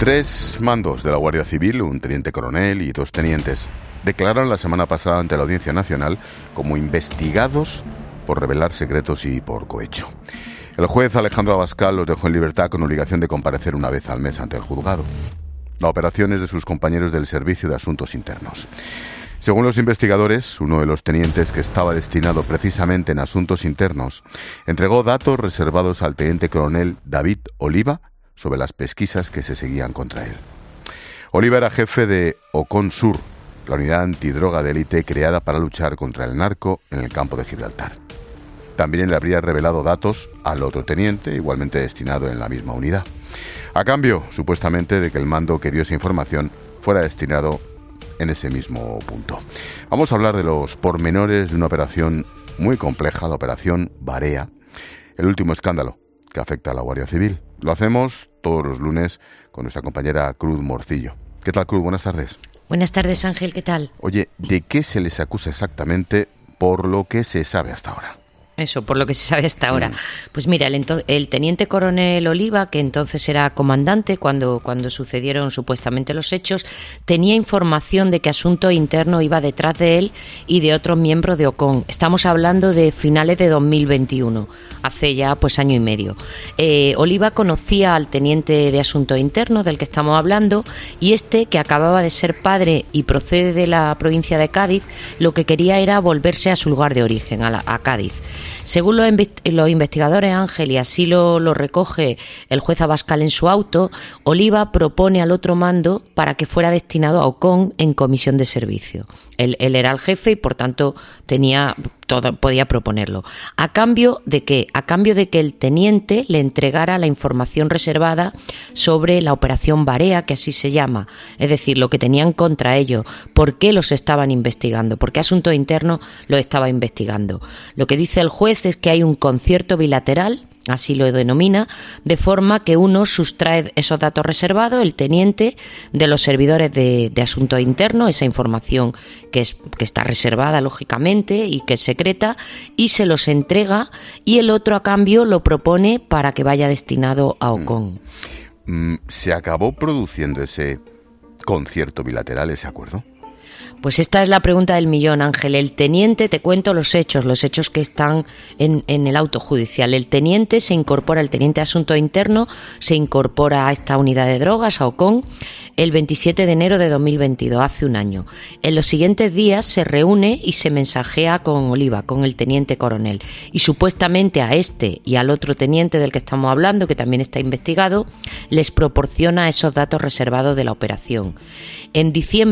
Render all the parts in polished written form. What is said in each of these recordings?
Tres mandos de la Guardia Civil, un teniente coronel y dos tenientes, declararon la semana pasada ante la Audiencia Nacional como investigados por revelar secretos y por cohecho. El juez Alejandro Abascal los dejó en libertad con obligación de comparecer una vez al mes ante el juzgado. La operación es de sus compañeros del Servicio de Asuntos Internos. Según los investigadores, uno de los tenientes que estaba destinado precisamente en asuntos internos entregó datos reservados al teniente coronel David Oliva sobre las pesquisas que se seguían contra él. Oliva era jefe de Ocon Sur, la unidad antidroga de élite creada para luchar contra el narco en el campo de Gibraltar. También le habría revelado datos al otro teniente, igualmente destinado en la misma unidad, a cambio, supuestamente, de que el mando que dio esa información fuera destinado en ese mismo punto. Vamos a hablar de los pormenores de una operación muy compleja, la operación Barea, el último escándalo que afecta a la Guardia Civil. Lo hacemos todos los lunes con nuestra compañera Cruz Morcillo. ¿Qué tal, Cruz? Buenas tardes. Buenas tardes, Ángel. ¿Qué tal? Oye, ¿de qué se les acusa exactamente por lo que se sabe hasta ahora? Eso, por lo que se sabe hasta ahora. Pues mira, el teniente coronel Oliva, que entonces era comandante cuando sucedieron supuestamente los hechos, tenía información de que Asunto Interno iba detrás de él y de otros miembros de Ocon. Estamos hablando de finales de 2021, hace ya pues año y medio. Oliva conocía al teniente de Asunto Interno del que estamos hablando, y que acababa de ser padre y procede de la provincia de Cádiz, lo que quería era volverse a su lugar de origen, a Cádiz. Según los investigadores, Ángel, y así lo recoge el juez Abascal en su auto, Oliva propone al otro mando para que fuera destinado a Ocon en comisión de servicio. Él era el jefe y, por tanto, podía proponerlo. ¿A cambio de qué? A cambio de que el teniente le entregara la información reservada sobre la operación Barea, que así se llama, es decir, lo que tenían contra ellos, por qué los estaban investigando, por qué Asunto Interno lo estaba investigando. Lo que dice el juez es que hay un concierto bilateral, así lo denomina, de forma que uno sustrae esos datos reservados, el teniente, de los servidores de Asuntos Internos, esa información que está reservada, lógicamente, y que es secreta, y se los entrega, y el otro, a cambio, lo propone para que vaya destinado a Ocon. ¿Se acabó produciendo ese concierto bilateral, ese acuerdo? Pues esta es la pregunta del millón, Ángel. El teniente, te cuento los hechos que están en el auto judicial. El teniente de Asuntos Internos se incorpora a esta unidad de drogas, a Ocon, el 27 de enero de 2022, hace un año. En los siguientes días se reúne y se mensajea con Oliva, con el teniente coronel. Y supuestamente a y al otro teniente del que estamos hablando, que también está investigado, les proporciona esos datos reservados de la operación. En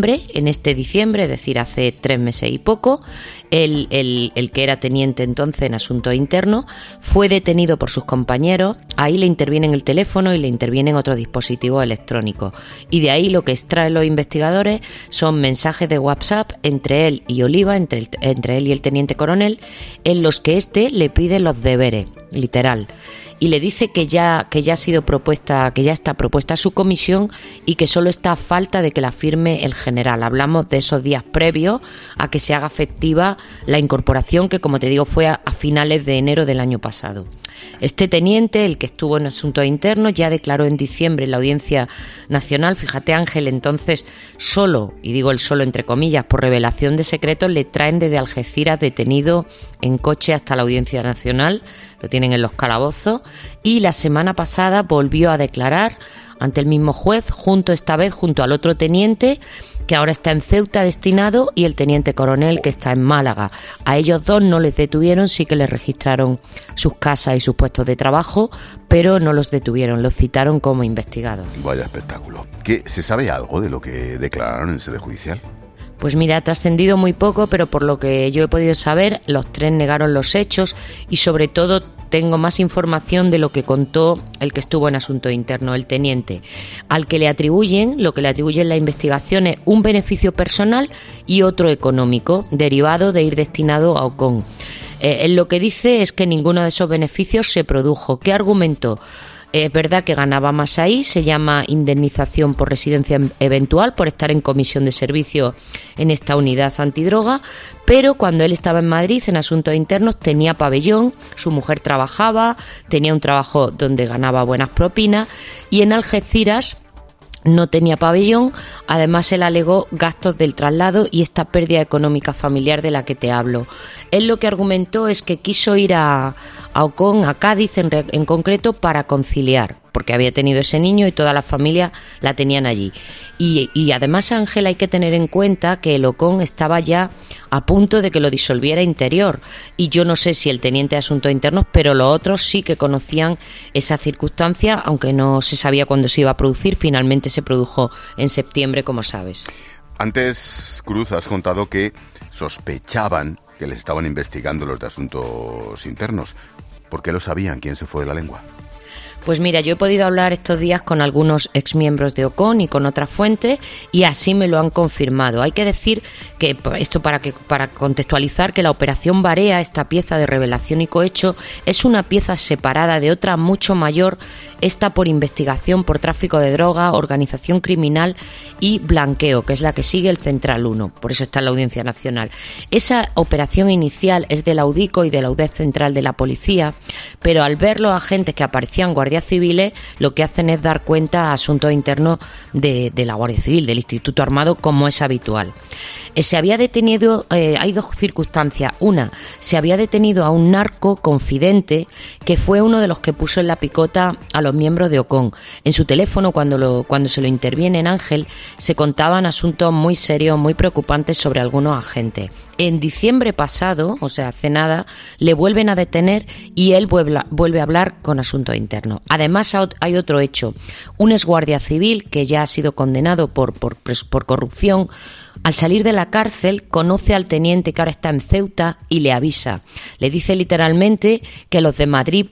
este diciembre, es decir, hace 3 meses y poco, el que era teniente entonces en Asuntos Internos fue detenido por sus compañeros. Ahí le intervienen el teléfono y le intervienen otros dispositivos electrónicos. Y de ahí lo que extraen los investigadores son mensajes de WhatsApp entre él y Oliva, entre él y el teniente coronel, en los que le pide los deberes, literal. Y le dice que ya ha sido propuesta, que ya está propuesta su comisión y que solo está a falta de que la firme el general. Hablamos de esos días previos a que se haga efectiva la incorporación, que, como te digo, fue a finales de enero del año pasado. Este teniente, el que estuvo en Asuntos Internos, ya declaró en diciembre en la Audiencia Nacional. Fíjate, Ángel, entonces solo, y digo el solo entre comillas, por revelación de secretos, le traen desde Algeciras detenido en coche hasta la Audiencia Nacional. Lo tienen en los calabozos, y la semana pasada volvió a declarar ante el mismo juez, esta vez junto al otro teniente, que ahora está en Ceuta destinado, y el teniente coronel, que está en Málaga. A ellos dos no les detuvieron, sí que les registraron sus casas y sus puestos de trabajo, pero no los detuvieron, los citaron como investigados. Vaya espectáculo. ¿Se sabe algo de lo que declararon en sede judicial? Pues mira, ha trascendido muy poco, pero por lo que yo he podido saber, los tres negaron los hechos, y sobre todo tengo más información de lo que contó el que estuvo en Asuntos Internos, el teniente, al que le atribuyen la investigación es un beneficio personal y otro económico, derivado de ir destinado a Ocon. Lo que dice es que ninguno de esos beneficios se produjo. ¿Qué argumentó? Es verdad que ganaba más ahí, se llama indemnización por residencia eventual, por estar en comisión de servicio en esta unidad antidroga, pero cuando él estaba en Madrid en Asuntos Internos tenía pabellón, su mujer trabajaba, tenía un trabajo donde ganaba buenas propinas, y en Algeciras no tenía pabellón. Además, él alegó gastos del traslado y esta pérdida económica familiar de la que te hablo. Él lo que argumentó es que quiso ir a Ocón, a Cádiz en concreto, para conciliar, porque había tenido ese niño y toda la familia la tenían allí. Y además, Ángel, hay que tener en cuenta que el Ocón estaba ya a punto de que lo disolviera Interior, y yo no sé si el teniente de Asuntos Internos, pero los otros sí que conocían esa circunstancia, aunque no se sabía cuándo se iba a producir. Finalmente se produjo en septiembre, como sabes. Antes, Cruz, has contado que sospechaban que les estaban investigando los de Asuntos Internos. ¿Por qué lo sabían? ¿Quién se fue de la lengua? Pues mira, yo he podido hablar estos días con algunos exmiembros de Ocón y con otras fuentes, y así me lo han confirmado. Hay que decir que esto, para contextualizar, que la operación Barea, esta pieza de revelación y cohecho, es una pieza separada de otra mucho mayor, esta por investigación por tráfico de droga, organización criminal y blanqueo, que es la que sigue el Central 1, por eso está en la Audiencia Nacional. Esa operación inicial es de la UDICO y de la UDEF Central de la Policía, pero al ver los agentes que aparecían guardias civiles, lo que hacen es dar cuenta a Asuntos Internos de la Guardia Civil, del Instituto Armado, como es habitual. Se había detenido, hay dos circunstancias. Una, se había detenido a un narco confidente que fue uno de los que puso en la picota a los miembros de Ocón. En su teléfono, cuando se lo interviene en Ángel, se contaban asuntos muy serios, muy preocupantes sobre algunos agentes. En diciembre pasado, o sea, hace nada, le vuelven a detener y él vuelve a hablar con Asuntos Internos. Además, hay otro hecho. Un exguardia civil que ya ha sido condenado por corrupción, al salir de la cárcel conoce al teniente que ahora está en Ceuta y le avisa. Le dice literalmente que los de Madrid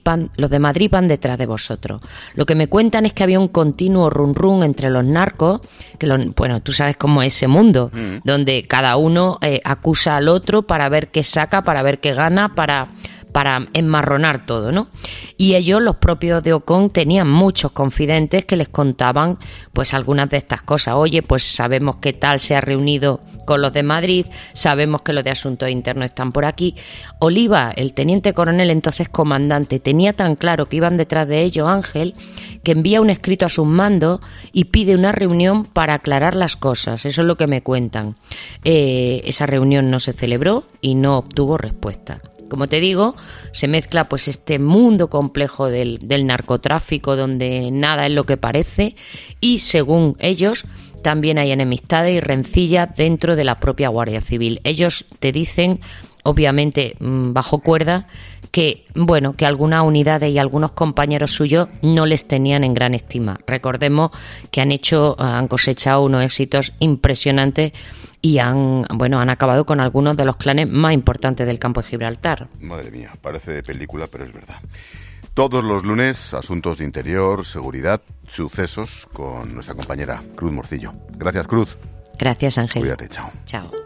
van detrás de vosotros. Lo que me cuentan es que había un continuo run run entre los narcos, bueno, tú sabes cómo es ese mundo, donde cada uno acusa al otro para ver qué saca, para ver qué gana, para enmarronar todo, ¿no? Y ellos, los propios de Ocón, tenían muchos confidentes que les contaban pues algunas de estas cosas. Oye, pues sabemos que tal se ha reunido con los de Madrid, sabemos que los de Asuntos Internos están por aquí. Oliva, el teniente coronel, entonces comandante, tenía tan claro que iban detrás de ellos, Ángel, que envía un escrito a sus mandos y pide una reunión para aclarar las cosas. Eso es lo que me cuentan. Esa reunión no se celebró y no obtuvo respuesta. Como te digo, se mezcla pues este mundo complejo del narcotráfico, donde nada es lo que parece, y según ellos también hay enemistades y rencillas dentro de la propia Guardia Civil. Ellos te dicen, obviamente bajo cuerda, que algunas unidades y algunos compañeros suyos no les tenían en gran estima. Recordemos que han cosechado unos éxitos impresionantes y han acabado con algunos de los clanes más importantes del campo de Gibraltar. Madre mía, parece de película, pero es verdad. Todos los lunes, asuntos de interior, seguridad, sucesos, con nuestra compañera Cruz Morcillo. Gracias, Cruz. Gracias, Ángel. Cuídate, chao. Chao.